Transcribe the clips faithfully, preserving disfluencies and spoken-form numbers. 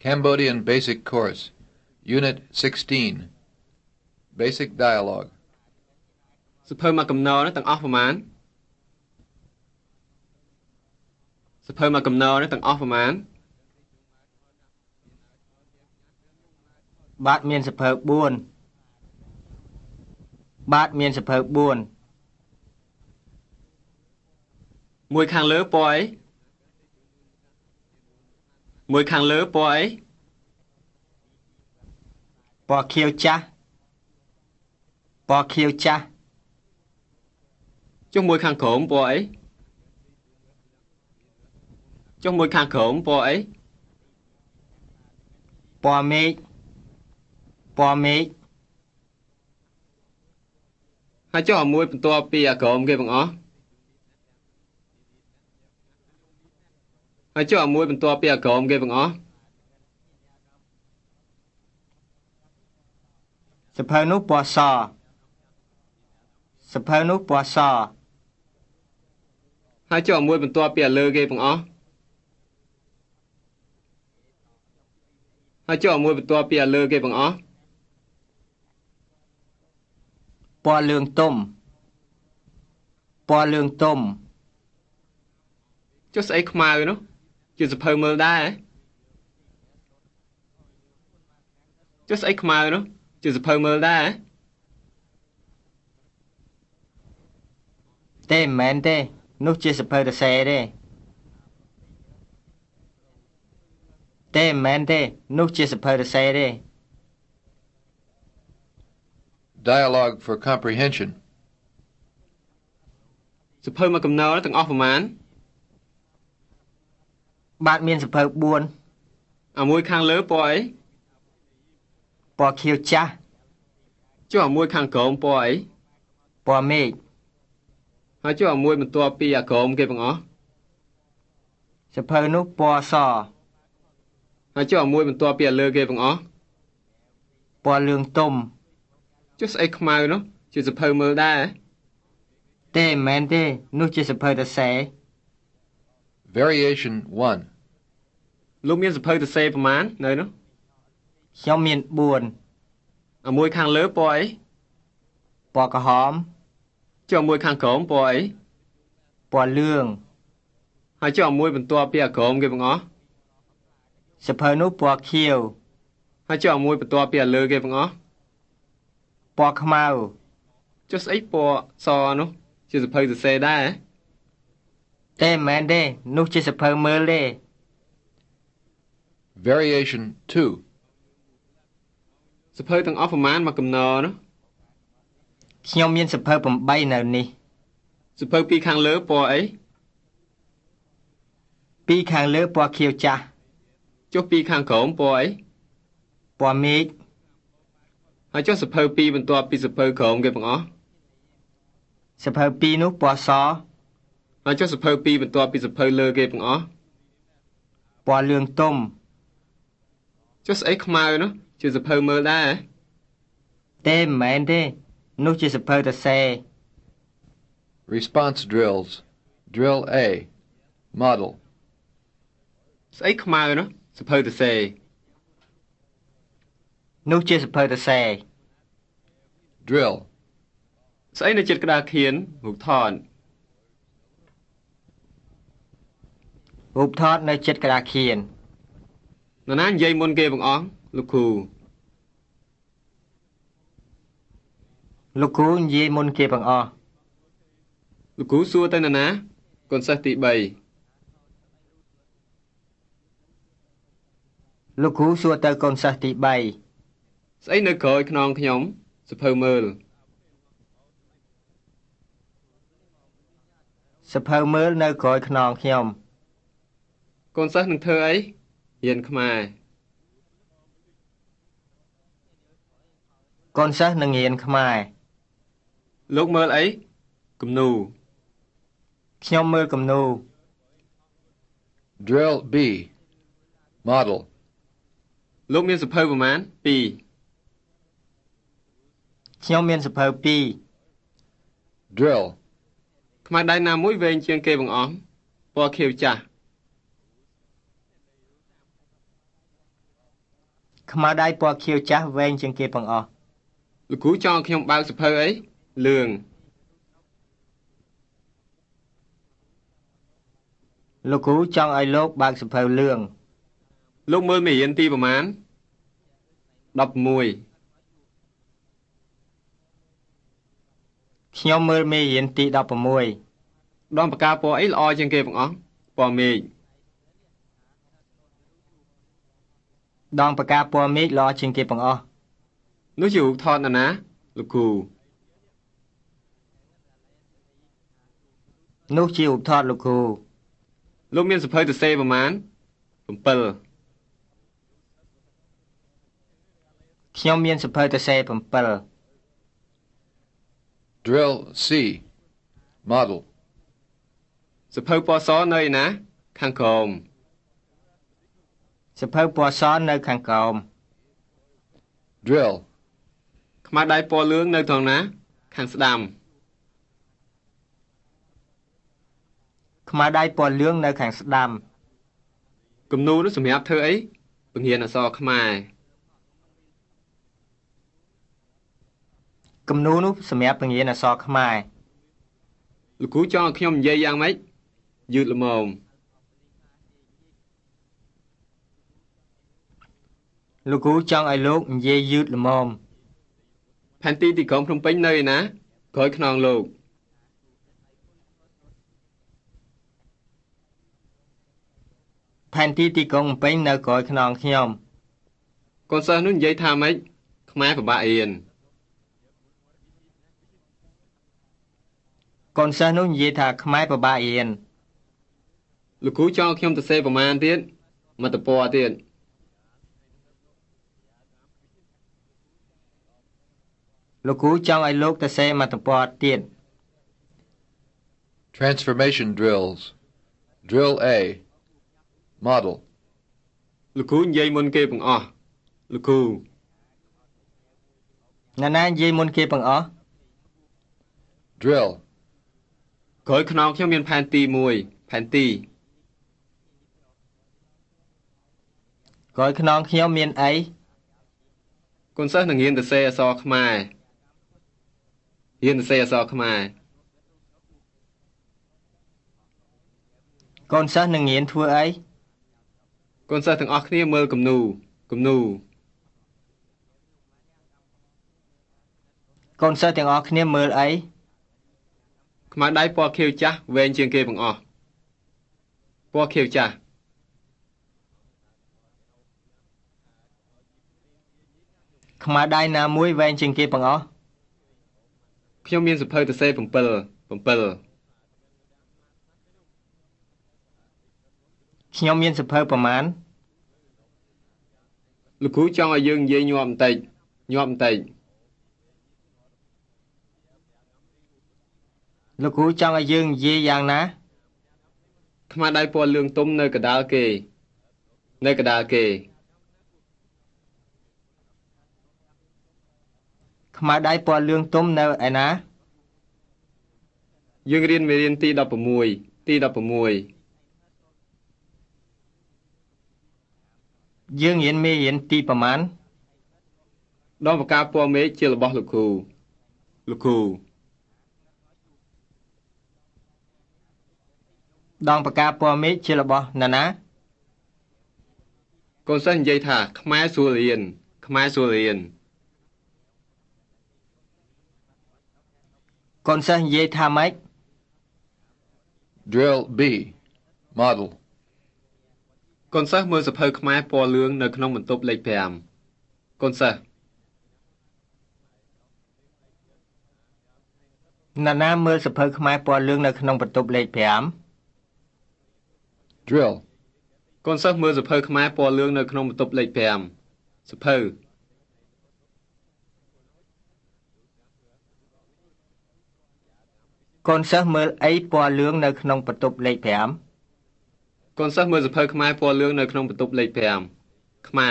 Cambodian Basic Course, Unit sixteen, Basic Dialogue. សភៅមកកំណរនេះទាំងអស់ប្រមាណសភៅមកកំណរនេះទាំងអស់ប្រមាណបាទមានសភៅបួនបាទមានសភៅបួនមួយខាងលើពណ៌អីមួយខាងលើពណ៌អីពណ៌ខៀវចាស់ពណ៌ខៀវចាស់ចុះមួយខាងក្រោមពណ៌អីចុះមួយខាងក្រោមពណ៌អីពណ៌មេឃពណ៌មេឃហើយចុះឲ្យមួយបន្ទាប់ពីអាក្រោមគេបងអស់ហើយចុះឲ្យមួយបន្ទាប់ពីអាក្រោមគេបងអស់សភៅនោះពណ៌សសភៅនោះពណ៌សហើយចុះឲ្យមួយបន្ទាប់ពីអាលើគេបងអស់ហើយចុះឲ្យមួយបន្ទាប់ពីអាលើគេបងអស់ពណ៌លឿងទុំពណ៌លឿងទុំចុះស្អីខ្មៅនោះជាសភៅមើលដែរចុះស្អីខ្មៅនោះជាសភៅមើលដែរទេមិនមែនទេនោះជាសភៅសរសេរទេទេមិនមែនទេនោះជាសភៅសរសេរទេ Dialogue for Comprehension. សភៅមកកំណរទាំងអស់ប្រមាណបាទមានសភៅបួនអាមួយខាងលើពណ៌អីពណ៌ខៀវចាស់ចុះអាមួយខាងក្រោមពណ៌អីពណ៌មេឃហើយចុះអាមួយបន្ទាប់ពីអាក្រោមគេបងអស់សភៅនោះពណ៌សហើយចុះអាមួយបន្ទាប់ពីអាលើគេបងអស់ពណ៌លឿងទុំចុះស្អីខ្មៅនោះជាសភៅមើលដែរទេមិនមែនទេនោះជាសភៅសរសេរ Variation one. លោកមានសភៅសរសេរប្រមាណនៅនោះខ្ញុំមានបួនអាមួយខាងលើពណ៌អីពណ៌ក្រហមចុះមួយខាងក្រោមពណ៌អីពណ៌លឿងហើយចុះអាមួយបន្ទាប់ពីអាក្រោមគេបងអស់សភៅនោះពណ៌ខៀវហើយចុះអាមួយបន្ទាប់ពីអាលើគេបងអស់ពណ៌ខ្មៅចុះស្អីពណ៌សនោះជាសភៅសរសេរដែរទេមិនមែនទេនោះជាសភៅមើលទេ Variation two. សភៅទាំងអស់ប្រមាណមកកំណរនោះខ្ញុំមានសភៅប្រាំបីនៅនេះសភៅពីរខាងលើពណ៌អីពីរខាងលើពណ៌ខៀវចាស់ចុះពីរខាងក្រោមពណ៌អីពណ៌មេឃហើយចុះសភៅពីរបន្ទាប់ពីសភៅក្រោមគេបងអស់សភៅពីរនោះពណ៌សហើយចុះសភៅពីរបន្ទាប់ពីសភៅលើគេបងអស់ពណ៌លឿងទុំចុះស្អីខ្មៅនោះជាសភៅមើលដែរទេមិនមែនទេនោះជាសភៅសរសេរ Response drills. Drill A. Model. ស្អីខ្មៅនោះសភៅសរសេរនោះជាសភៅសរសេរ Drill. ស្អីនៅជិតក្តារខៀនរូបថតរូបថតនៅជិតក្តារខៀននរណានិយាយមុនគេបងអស់លោកគ្រូលោកគ្រូនិយាយមុនគេបងអស់លោកគ្រូសួរទៅនរណាកូនសិស្សទីបីលោកគ្រូសួរទៅកូនសិស្សទីបីស្អីនៅក្រោយខ្នងខ្ញុំសភៅមើលសភៅមើលនៅក្រោយខ្នងខ្ញុំកូនសិស្សនឹងធ្វើអីរៀនខ្មែរកូនសិស្សនឹងរៀនខ្មែរលោកមើលអីគំនូខ្ញុំមើលគំនូ Drill B. Model. លោកមានសភៅប្រមាណពីរខ្ញុំមានសភៅពីរ Drill. ខ្មៅដៃណាមួយវែងជាងគេបងអស់ពណ៌ខៀវចាស់ខ្មៅដៃពណ៌ខៀវចាស់វែងជាងគេបង្អស់លោកគ្រូចង់ឲ្យខ្ញុំបើកសភៅអីលឿងលោកគ្រូចង់ឲ្យលោកបើកសភៅលឿងលោកមើលមេរៀនទីប្រមាណ ដប់មួយខ្ញុំមើលមេរៀនទីដប់ប្រាំមួយដងផ្កាពណ៌អីល្អជាងគេបង្អស់ពណ៌មេឃដងផ្កាពណ៌មេឃល្អជាងគេបង្អស់នោះជារូបថតណាណាលោកគ្រូនោះជារូបថតលោកគ្រូលោកមានសភៅសរសេរប្រមាណ 7 ខ្ញុំមានសភៅសរសេរ 7 Drill C. Model. សភៅពណ៌សនៅឯណាខាងក្រោមសភៅពណ៌សនៅខាងក្រោម Drill. ខ្មៅដៃពណ៌លឿងនៅត្រង់ណាខាងស្ដាំខ្មៅដៃពណ៌លឿងនៅខាងស្ដាំគំនូរនោះសម្រាប់ធ្វើអីបង្រៀនអក្សរខ្មែរគំនូរនោះសម្រាប់បង្រៀនអក្សរខ្មែរលោកគ្រូចង់ឲ្យខ្ញុំនិយាយយ៉ាងម៉េចយឺតល្មមលោកគ្រូចង់ឲ្យលោកនិយាយយឺតល្មមផែនទីទីក្រុងភ្នំពេញនៅឯណាក្រោយខ្នងលោកផែនទីទីក្រុងភ្នំពេញនៅក្រោយខ្នងខ្ញុំកូនសិស្សនោះនិយាយថាម៉េចខ្មែរពិបាករៀនកូនសិស្សនោះនិយាយថាខ្មែរពិបាករៀនលោកគ្រូចង់ឲ្យខ្ញុំទៅសេប្រមាណទៀតមកតពណ៌ទៀតលោកគ្រូចង់ឲ្យលោកទៅសេមកតពណ៌ទៀត Transformation drills. Drill A. Model. លោកគ្រូនិយាយមុនគេបង្អស់លោកគ្រូណាណានិយាយមុនគេបង្អស់ Drill. ក្រោយខ្នងខ្ញុំមានផែនទីមួយផែនទីក្រោយខ្នងខ្ញុំមានអីកូនសិស្សនឹងរៀនទៅសេអក្សរខ្មែររៀនទៅសេអក្សរខ្មែរកូនសិស្សនឹងរៀនធ្វើអីកូនសិស្សទាំងអស់គ្នាមើលគំនូរគំនូរកូនសិស្សទាំងអស់គ្នាមើលអីខ្មៅដៃពណ៌ខៀវចាស់វែងជាងគេបង្អស់ពណ៌ខៀវចាស់ខ្មៅដៃណាមួយវែងជាងគេបង្អស់ខ្ញុំមានសភៅទៅសេ7 7 ខ្ញុំមានសភៅប្រមាណលោកគ្រូចង់ឲ្យយើងនិយាយញាប់បន្តិចញាប់បន្តិចលោកគ្រូចង់ឲ្យយើងនិយាយយ៉ាងណាខ្មៅដៃពណ៌លឿងទុំនៅកដាលគេនៅកដាលគេខ្មៅដៃពណ៌លឿងទុំនៅឯណាយើងរៀនមេរៀនទី16ទី16 យើងរៀនមេរៀនទីប្រមាណដងផ្កាពណ៌មេឃជារបស់លោកគ្រូលោកគ្រូដងផ្កាពណ៌មេឃជារបស់ណាណាកូនសិស្សនិយាយថាខ្មែរសួររៀនខ្មែរសួររៀនកូនសិស្សនិយាយថាម៉េច Drill B. Model. កូនសិស្សមើលសភៅខ្មែរពណ៌លឿងនៅក្នុងបន្ទប់លេខ5កូនសិស្សណាណាមើលសភៅខ្មែរពណ៌លឿងនៅក្នុងបន្ទប់លេខ Drill. កូនសិស្សមើលសភៅខ្មែរពណ៌លឿងនៅក្នុងបន្ទប់លេខ5សភៅ 5កូនសិស្សមើលអីពណ៌លឿងនៅក្នុងបន្ទប់លេខ 5 កូនសិស្សមើលសភៅខ្មែរពណ៌លឿងនៅក្នុងបន្ទប់លេខ5ខ្មែរ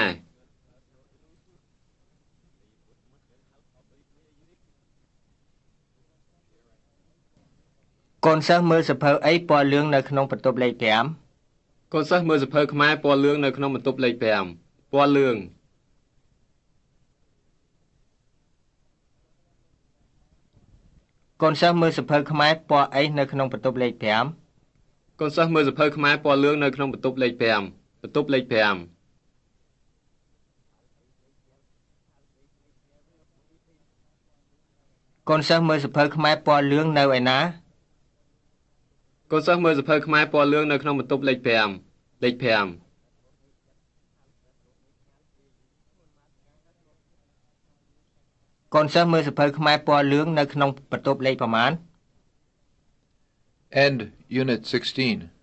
កូនសិស្សមើលសភៅអីពណ៌លឿងនៅក្នុងបន្ទប់លេខ 5 កូនសិស្សមើលសភៅខ្មែរពណ៌លឿងនៅក្នុងបន្ទប់លេខ5ពណ៌លឿងកូនសិស្សមើលសភៅខ្មែរពណ៌អីនៅក្នុងបន្ទប់លេខfive កូនសិស្សមើលសភៅខ្មែរពណ៌លឿងនៅក្នុងបន្ទប់លេខfiveបន្ទប់លេខfive កូនសិស្សមើលសភៅខ្មែរពណ៌លឿងនៅឯណាកូនសិស្សមើលសភៅខ្មែរពណ៌លឿងនៅក្នុងបន្ទប់លេខfiveលេខfive កូនសិស្សមើលសភៅខ្មែរពណ៌លឿងនៅក្នុងបន្ទប់លេខប្រមាណ End Unit sixteen.